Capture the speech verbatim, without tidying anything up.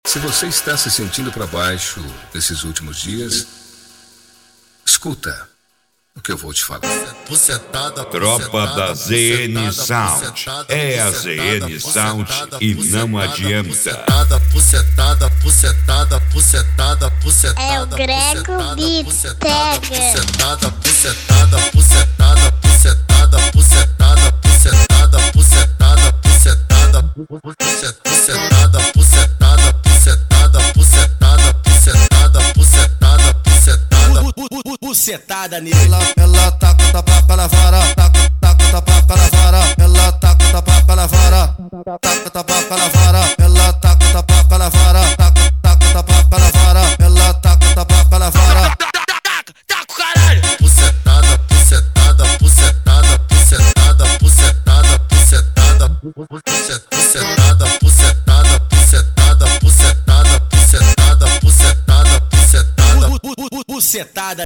Se você está se sentindo para baixo nesses últimos dias, escuta o que eu vou te falar. Tropa da Z N Sound. É a Z N Sound e não adianta. É o Grego Bitega. Bucetada nele. Ela, ela taca o tapa pela vara, taca, taca o tapa pela vara. Ela taca o tapa pela vara, taca o tapa pela vara. Ela taca o tapa pela vara, taca, taca o tapa pela vara. Ela taca o tapa pela vara. Taca, taca o caralho. Bucetada, bucetada, bucetada, bucetada, bucetada, bucetada, bucetada, bucetada, bucetada, bucetada, bucetada, bucetada, bucetada, bucetada. Bucetada.